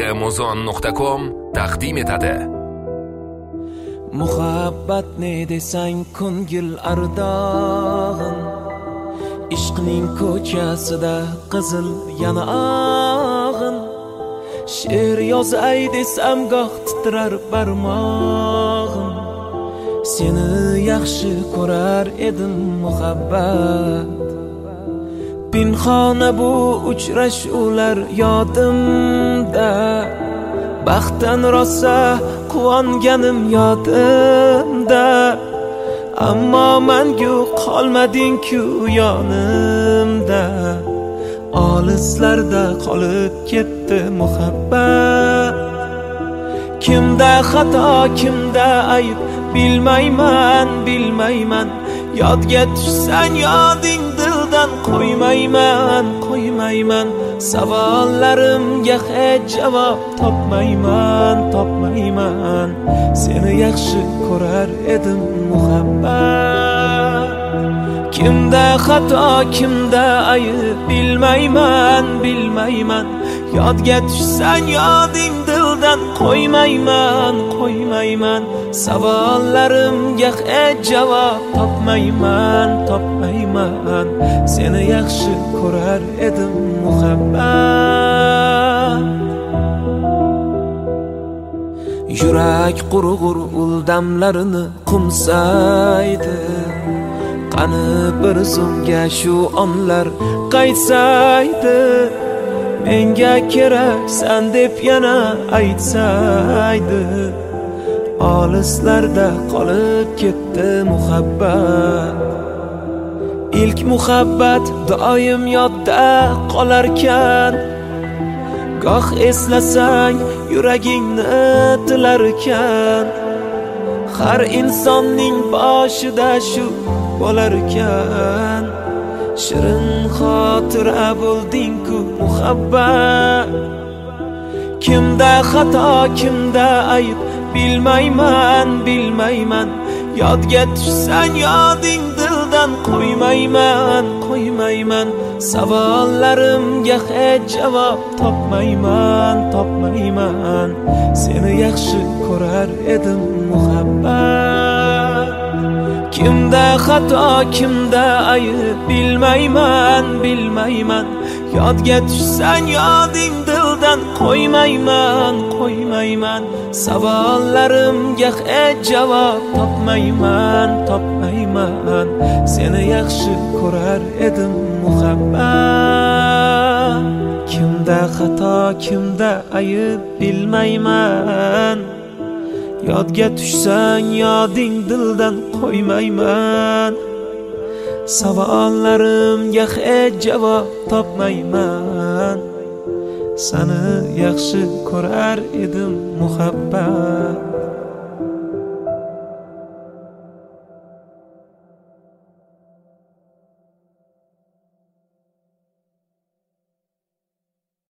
Amazon.com taqdim etadi. Muhabbat ne desang ko'ngil ardog'im, ishqning ko'chasida qizil yanog'im. She'r yozay desam goh titrar barmog'im. Seni yaxshi ko'rar edim muhabbat. Pinhona bu uchrashuvlar yodimda, baxtdan rosa quvonganim yodimda. Ammo mangu qolmading-ku yonimda, olislarda qolib ketdi muhabbat. Kimda xato, kimda ayb bilmayman. Yodga tushsang yoding dildan qo'ymayman. Savollarimga hech javob topmayman. Seni yaxshi ko'rar edim muhabbat. Kimda xato, kimda ayb bilmayman. Yodga tushsang yoding dildan qo'ymayman. Savollarimga hech javob topmayman. Seni yaxshi ko'rar edim muhabbat. Yurak qurg'ur uldamlarini qumsaydi, qani bir zumga shu onlar qaytsaydi. Menga keraksan deb yana aytsaydi, olislarda qolib ketdi muhabbat. İlk muhabbat doim yodda qolarkan, goh eslasang yuragingni tilarkan. Har insonning boshida shu bo'larkan. Shirin xotira bo'lding-ku muhabbat. Kimda xato, kimda ayb bilmayman. Yodga tushsang yoding dildan qo'ymayman. Savollarimga hech javob topmayman. Seni yaxshi ko'rar edim muhabbat. Kimda xato, kimda ayb bilmayman. Yodga tushsang yoding dildan qo'ymayman. Savollarimga hech javob topmayman. Seni yaxshi ko'rar edim muhabbat. Kimda xato, kimda ayb bilmayman. Yodga tushsang yoding dildan qo'ymayman. Savollarimga hech javob topmayman. Seni yaxshi ko'rar edim muhabbat.